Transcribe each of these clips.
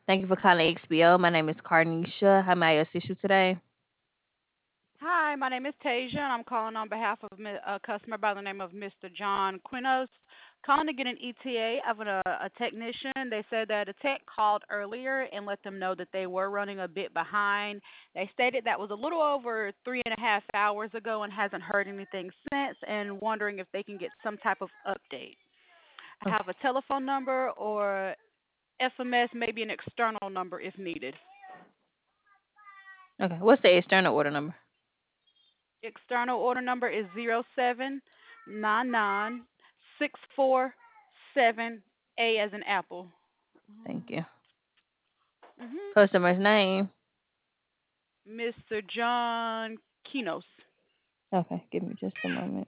Thank you for calling XBO. My name is Carnisha. How may I assist you today? Hi, my name is Tasia, and I'm calling on behalf of a customer by the name of Mr. John Quinos. Calling to get an ETA of a technician. They said that a tech called earlier and let them know that they were running a bit behind. They stated that was a little over 3.5 hours ago and hasn't heard anything since, and wondering if they can get some type of update. I Okay. have a telephone number or FMS, maybe an external number if needed. Okay. What's the external order number? External order number is 0799 647 A as in apple. Thank you. hmm Customer's name. Mr. John Kinos. Okay. Give me just a moment.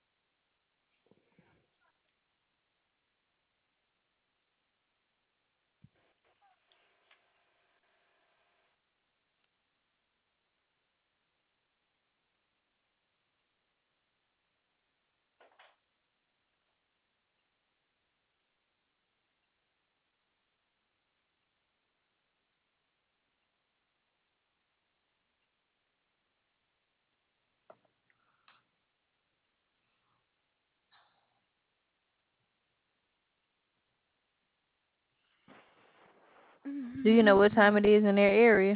Do you know what time it is in their area?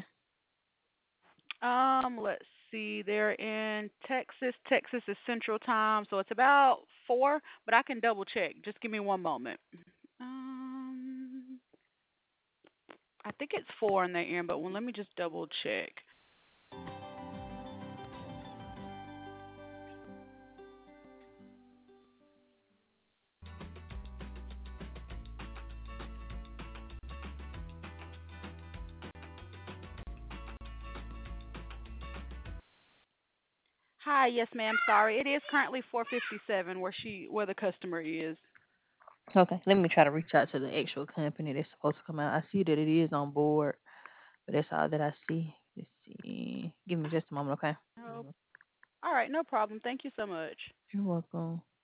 Let's see. They're in Texas. Texas is Central Time, so it's about 4, but I can double check. Just give me one moment. Um, I think it's 4 in their end, but let me just double check. Hi, yes, ma'am. Sorry, it is currently 4:57 where the customer is. Okay. Let me try to reach out to the actual company that's supposed to come out. I see that it is on board, but that's all that I see. Let's see. Give me just a moment, okay? Oh, all right, no problem. Thank you so much. You're welcome.